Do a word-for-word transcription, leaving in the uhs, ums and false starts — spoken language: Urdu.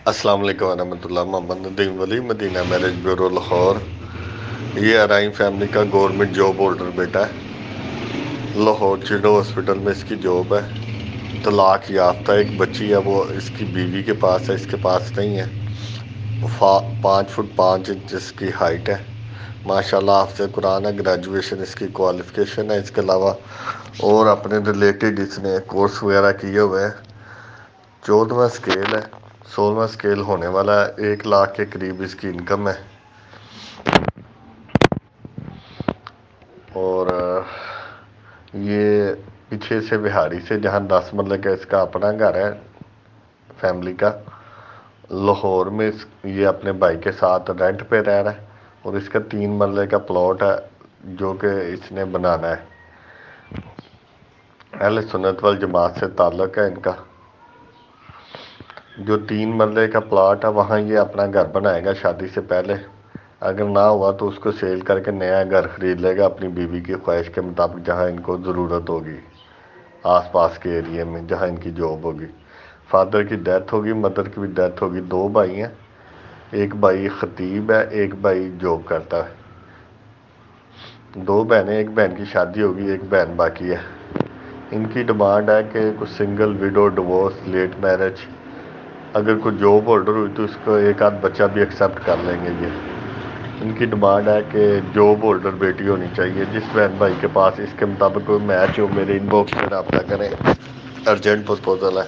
السلام علیکم ورحمۃ اللہ۔ محمد ندیم ولی، مدینہ میرج بیورو لاہور۔ یہ ارائم فیملی کا گورنمنٹ جاب ہولڈر بیٹا ہے۔ لاہور چلڈرن ہاسپٹل میں اس کی جاب ہے۔ طلاق یافتہ ایک بچی ہے، وہ اس کی بیوی کے پاس ہے، اس کے پاس نہیں ہے۔ پانچ فٹ پانچ انچ اس کی ہائٹ ہے۔ ماشاءاللہ حافظ قرآن ہے، گریجویشن اس کی کوالیفکیشن ہے۔ اس کے علاوہ اور اپنے ریلیٹڈ اس نے کورس وغیرہ کیے ہوئے ہیں۔ چودواں اسکیل ہے، سولہواں اسکیل ہونے والا ہے۔ ایک لاکھ کے قریب اس کی انکم ہے۔ اور یہ پیچھے سے بہاری سے، جہاں دس مرلے کا اس کا اپنا گھر ہے فیملی کا، لاہور میں یہ اپنے بھائی کے ساتھ رینٹ پہ رہ رہا ہے۔ اور اس کا تین مرلے کا پلاٹ ہے جو کہ اس نے بنانا ہے۔ اہل سنت والجماعت سے تعلق ہے ان کا۔ جو تین مرلے کا پلاٹ ہے وہاں یہ اپنا گھر بنائے گا شادی سے پہلے۔ اگر نہ ہوا تو اس کو سیل کر کے نیا گھر خرید لے گا اپنی بیوی کی خواہش کے مطابق، جہاں ان کو ضرورت ہوگی، آس پاس کے ایریے میں جہاں ان کی جاب ہوگی۔ فادر کی ڈیتھ ہوگی، مدر کی بھی ڈیتھ ہوگی۔ دو بھائی ہیں، ایک بھائی خطیب ہے، ایک بھائی جاب کرتا ہے۔ دو بہنیں، ایک بہن کی شادی ہوگی، ایک بہن باقی ہے۔ ان کی ڈیمانڈ ہے کہ کچھ single widow, divorce, late marriage, اگر کوئی جاب ہولڈر ہوئی تو اس کو ایک آدھ بچہ بھی ایکسیپٹ کر لیں گے۔ یہ ان کی ڈیمانڈ ہے کہ جاب ہولڈر بیٹی ہونی چاہیے۔ جس بہن بھائی کے پاس اس کے مطابق کوئی میچ ہو، میرے ان باکس میں رابطہ کریں، ارجنٹ پرپوزل ہے۔